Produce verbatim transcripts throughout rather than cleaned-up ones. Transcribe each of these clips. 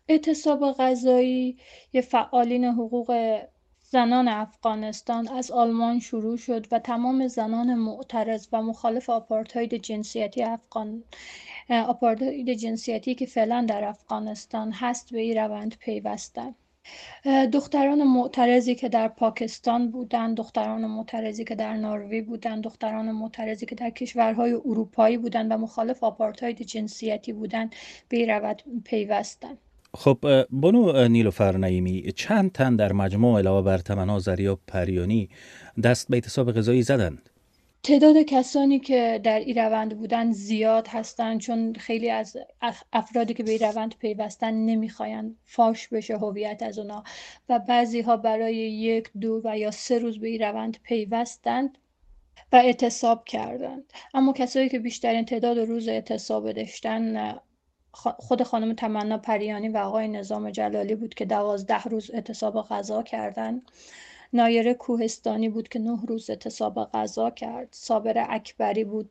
اعتصاب غذایی یه فعالین حقوق زنان افغانستان از آلمان شروع شد و تمام زنان معترض و مخالف آپارتاید جنسیتی افغان آپارتاید جنسیتی که فعلا در افغانستان هست به این روند پیوستند. دختران معترضی که در پاکستان بودند، دختران معترضی که در نروژ بودند، دختران معترضی که در کشورهای اروپایی بودند و مخالف آپارتاید جنسیتی بودند به این روند پیوستند. خب اه، بانو اه، نیلوفر نعیمی، چند تن در مجموع علاوه بر تمنا زریا پریانی دست به اعتصاب غذایی زدند؟ تعداد کسانی که در این روند بودن زیاد هستند، چون خیلی از اف- افرادی که به این روند پیوستن نمیخواین فاش بشه هویت از اونا و بعضی ها برای یک دو و یا سه روز به این روند پیوستند و اعتصاب کردند. اما کسایی که بیشترین تعداد روز اعتصاب داشتن خ- خود خانم تمنا پریانی و آقای نظام جلالی بود که دوازده روز اعتصاب غذا کردند. نایره کوهستانی بود که نه روز اعتصاب غذا کرد. صابر اکبری بود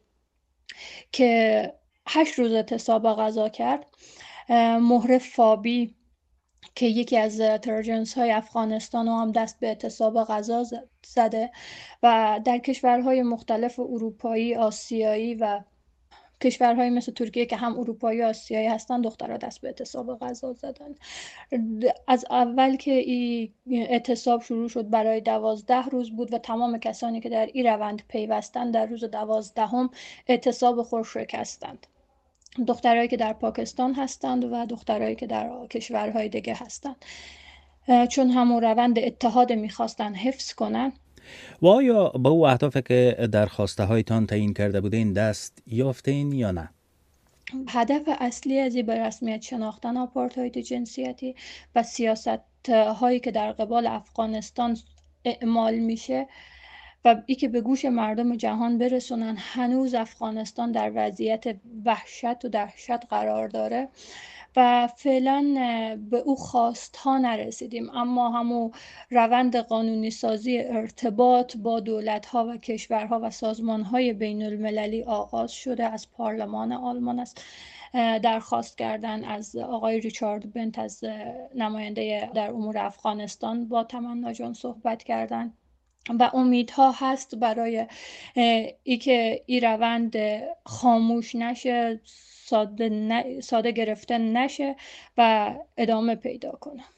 که هشت روز اعتصاب غذا کرد. اه، مهر فابی که یکی از تراجنس های افغانستان هم دست به اعتصاب غذا ز- زده و در کشورهای مختلف اروپایی، آسیایی و کشورهای مثل ترکیه که هم اروپایی و آسیایی هستن دخترها دست به اعتصاب غذا زدن. از اول که این اعتصاب شروع شد برای دوازده روز بود و تمام کسانی که در این روند پیوستند در روز دوازدهم اعتصاب خود شکستند. دخترایی که در پاکستان هستند و دخترایی که در کشورهای دیگه هستند، چون همون روند اتحاد میخواستن حفظ کنن. و آیا به او اهدافی که در خواسته هایتان تعیین کرده بودین دست یافتین یا نه؟ هدف اصلی از این به رسمیت شناختن آپارتاید جنسیتی و سیاست هایی که در قبال افغانستان اعمال میشه و ای که به گوش مردم جهان برسونن هنوز افغانستان در وضعیت وحشت و دهشت قرار داره و فعلا به او خواست ها نرسیدیم، اما همون روند قانونی سازی ارتباط با دولت ها و کشورها و سازمان های بین المللی آغاز شده. از پارلمان آلمان است درخواست کردن از آقای ریچارد بنت از نماینده در امور افغانستان با تمنا جان صحبت کردن و امیدها هست برای ای که این روند خاموش نشه، ساده, ن... ساده گرفته نشه و ادامه پیدا کنه.